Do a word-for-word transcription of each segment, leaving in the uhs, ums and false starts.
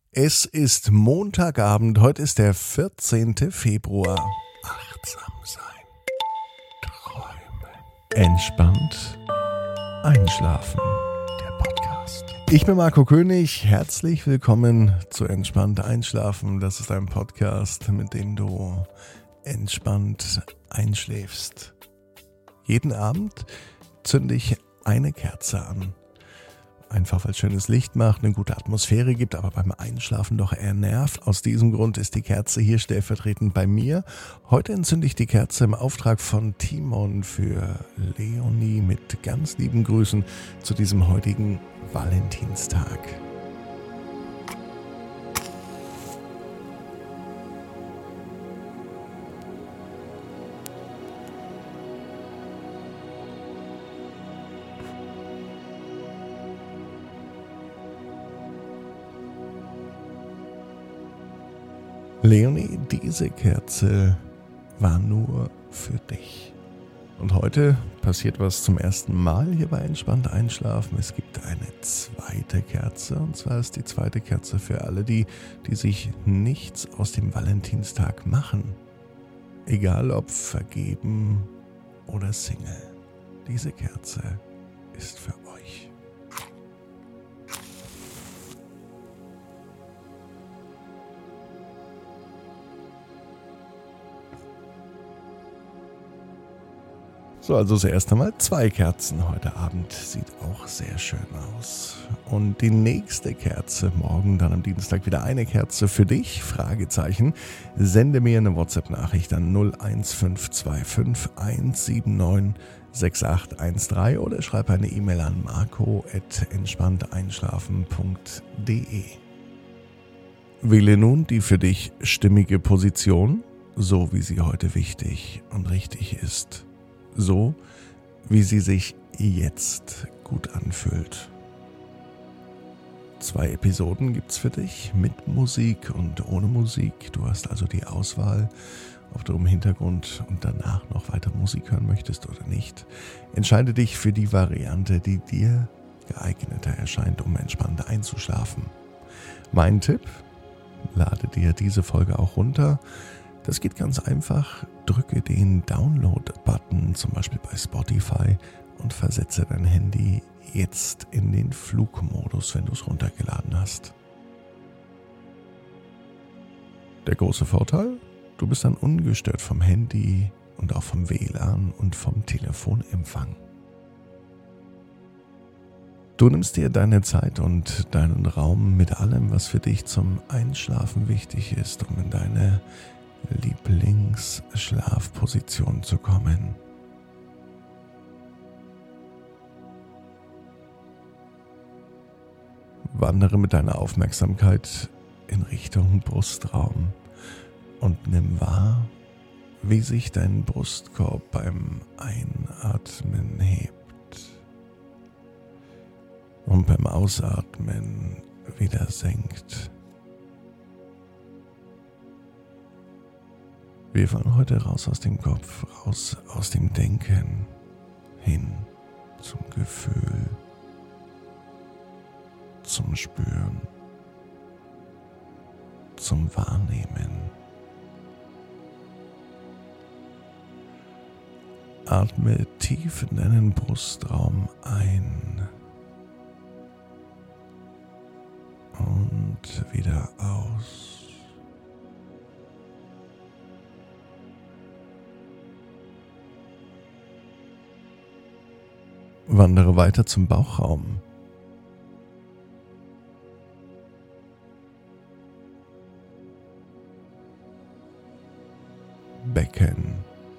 Es ist Montagabend, heute ist der vierzehnte Februar. Achtsam sein, träumen, entspannt einschlafen. Der Podcast. Ich bin Marco König, herzlich willkommen zu Entspannt Einschlafen. Das ist ein Podcast, mit dem du entspannt einschläfst. Jeden Abend zünde ich eine Kerze an. Einfach weil es schönes Licht macht, eine gute Atmosphäre gibt, aber beim Einschlafen doch eher nervt. Aus diesem Grund ist die Kerze hier stellvertretend bei mir. Heute entzünde ich die Kerze im Auftrag von Timon für Leonie mit ganz lieben Grüßen zu diesem heutigen Valentinstag. Leonie, diese Kerze war nur für dich. Und heute passiert was zum ersten Mal hier bei Entspannt Einschlafen. Es gibt eine zweite Kerze, und zwar ist die zweite Kerze für alle die, die sich nichts aus dem Valentinstag machen. Egal ob vergeben oder Single. Diese Kerze ist für euch. So, also das erste Mal zwei Kerzen heute Abend. Sieht auch sehr schön aus. Und die nächste Kerze, morgen dann am Dienstag wieder eine Kerze für dich, Fragezeichen. Sende mir eine WhatsApp-Nachricht an null eins fünf zwei fünf eins sieben neun sechs acht eins drei oder schreib eine E-Mail an marco at entspannteinschlafen punkt de. Wähle nun die für dich stimmige Position, so wie sie heute wichtig und richtig ist. So, wie sie sich jetzt gut anfühlt. Zwei Episoden gibt's für dich, mit Musik und ohne Musik. Du hast also die Auswahl, ob du im Hintergrund und danach noch weiter Musik hören möchtest oder nicht. Entscheide dich für die Variante, die dir geeigneter erscheint, um entspannt einzuschlafen. Mein Tipp: lade dir diese Folge auch runter. Das geht ganz einfach. Drücke den Download-Button, zum Beispiel bei Spotify, und versetze dein Handy jetzt in den Flugmodus, wenn du es runtergeladen hast. Der große Vorteil: du bist dann ungestört vom Handy und auch vom W L A N und vom Telefonempfang. Du nimmst dir deine Zeit und deinen Raum mit allem, was für dich zum Einschlafen wichtig ist, um in deine Lieblingsschlafposition zu kommen. Wandere mit deiner Aufmerksamkeit in Richtung Brustraum und nimm wahr, wie sich dein Brustkorb beim Einatmen hebt und beim Ausatmen wieder senkt. Wir wollen heute raus aus dem Kopf, raus aus dem Denken, hin zum Gefühl, zum Spüren, zum Wahrnehmen. Atme tief in deinen Brustraum ein und wieder aus. Wandere weiter zum Bauchraum. Becken.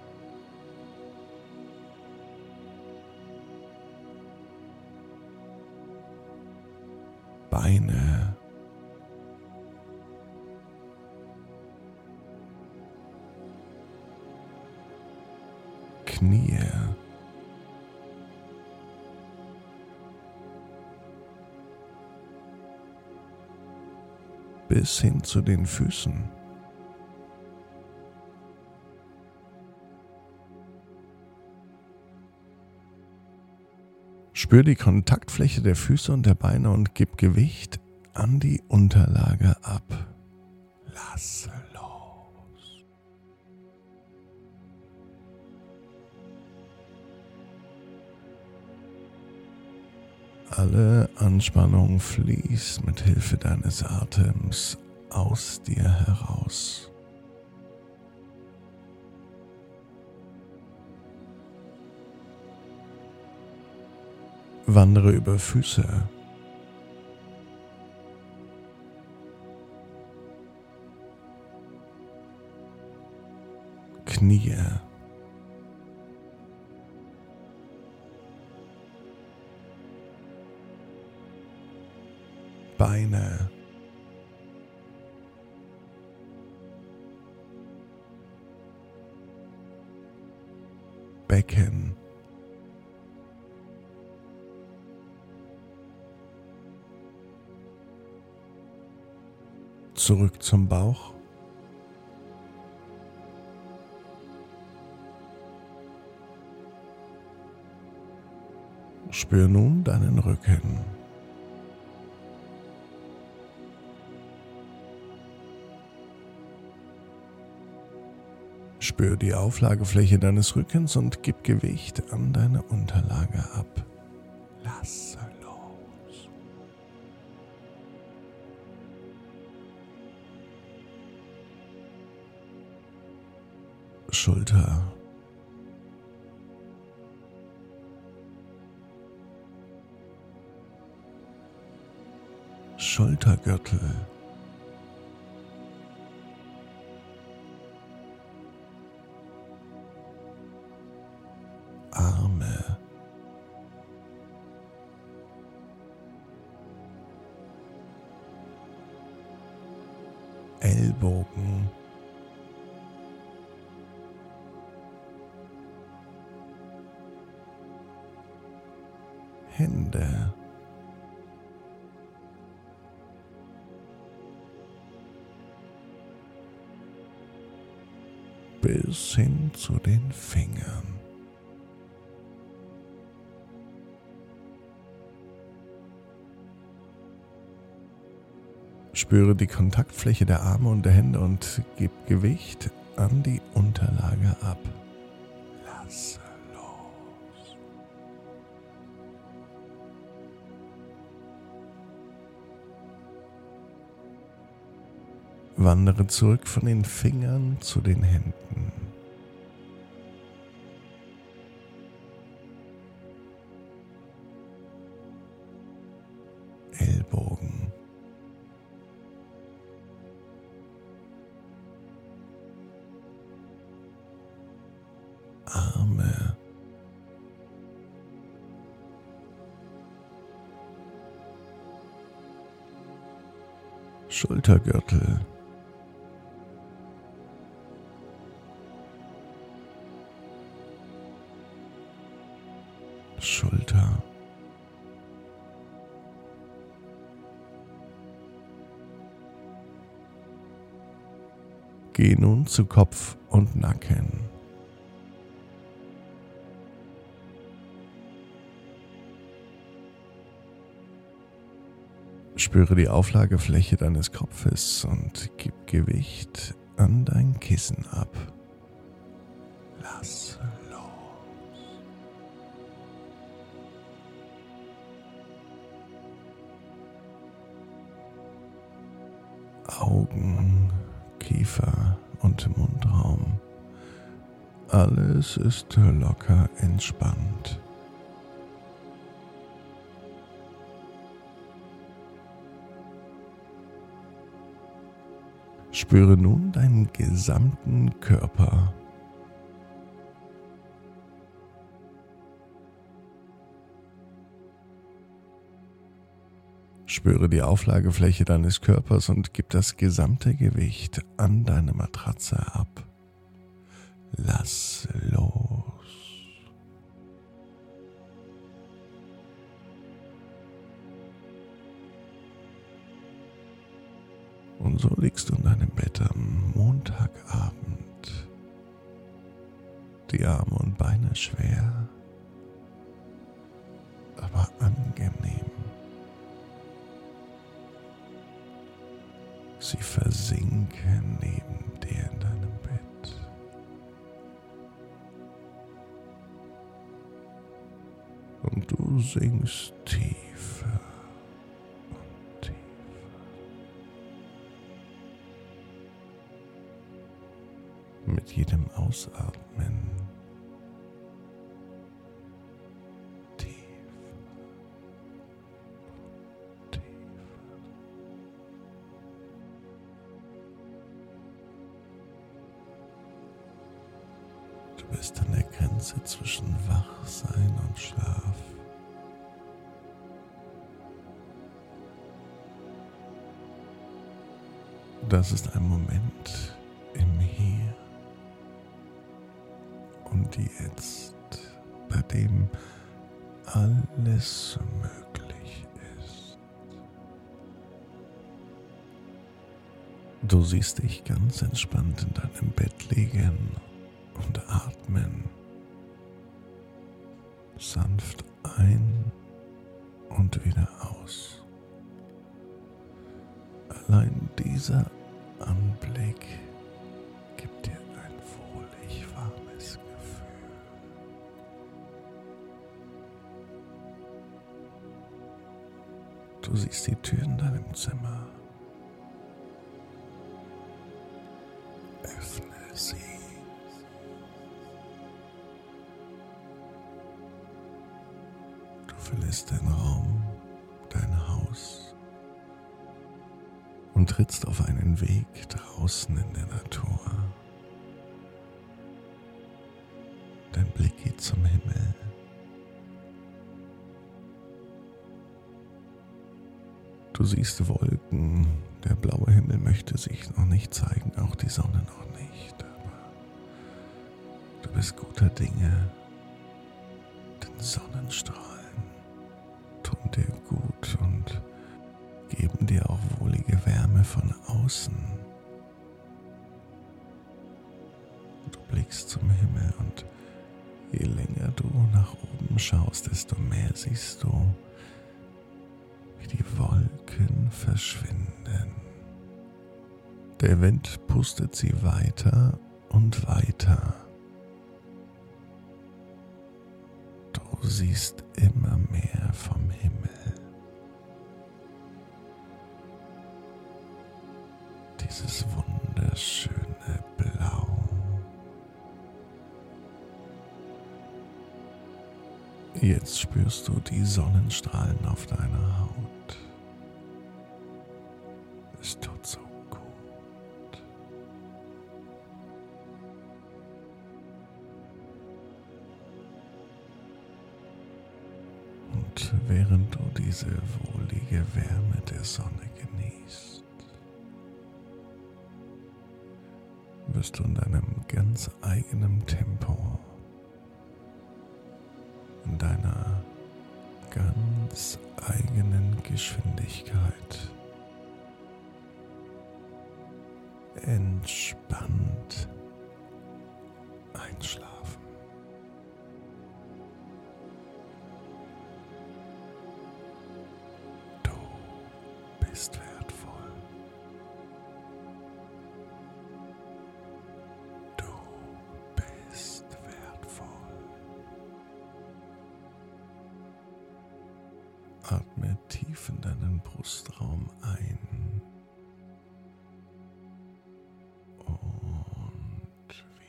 Beine. Knie. Bis hin zu den Füßen. Spür die Kontaktfläche der Füße und der Beine und gib Gewicht an die Unterlage ab. Lass los. Alle Anspannung fließt mit Hilfe deines Atems aus dir heraus. Wandere über Füße, Knie, Beine, Becken, zurück zum Bauch, spür nun deinen Rücken. Spür die Auflagefläche deines Rückens und gib Gewicht an deine Unterlage ab. Lasse los. Schulter, Schultergürtel, Arme, Ellbogen, Hände, bis hin zu den Fingern. Spüre die Kontaktfläche der Arme und der Hände und gib Gewicht an die Unterlage ab. Lasse los. Wandere zurück von den Fingern zu den Händen. Ellbogen. Arme. Schultergürtel. Schulter. Geh nun zu Kopf und Nacken. Spüre die Auflagefläche deines Kopfes und gib Gewicht an dein Kissen ab. Lass los. Augen, Kiefer und Mundraum. Alles ist locker entspannt. Spüre nun deinen gesamten Körper. Spüre die Auflagefläche deines Körpers und gib das gesamte Gewicht an deine Matratze ab. Lass los. Und so liegst du in deinem Bett am Montagabend. Die Arme und Beine schwer, aber angenehm. Sie versinken neben dir in deinem Bett. Und du sinkst tiefer und tiefer. Mit jedem Ausatmen tiefer und tiefer. Du bist an der Grenze zwischen Wachsein und Schlaf. Das ist ein Moment im Hier und Jetzt, bei dem alles möglich ist. Du siehst dich ganz entspannt in deinem Bett liegen und atmen sanft ein und wieder aus. Allein dieser Anblick gibt dir ein wohlig warmes Gefühl. Du siehst die Tür in deinem Zimmer. Öffne sie. Du verlässt deinen Raum, dein Haus und trittst auf einen Weg draußen in der Natur. Dein Blick geht zum Himmel. Du siehst Wolken, der blaue Himmel möchte sich noch nicht zeigen, auch die Sonne noch nicht, aber du bist guter Dinge, denn Sonnenstrahlen tun dir gut und geben dir auch wohlige Wärme von außen. Du blickst zum Himmel und je länger du nach oben schaust, desto mehr siehst du, wie die Wolken verschwinden. Der Wind pustet sie weiter und weiter. Du siehst immer mehr vom Himmel. Dieses wunderschöne Blau. Jetzt spürst du die Sonnenstrahlen auf deiner Haut. Es tut so gut. Und während du diese wohlige Wärme der Sonne genießt, wirst du in deinem ganz eigenen Tempo, in deiner ganz eigenen Geschwindigkeit entspannt einschlafen. Du bist wertvoll. Du bist wertvoll. Atme tief in deinen Brustraum ein und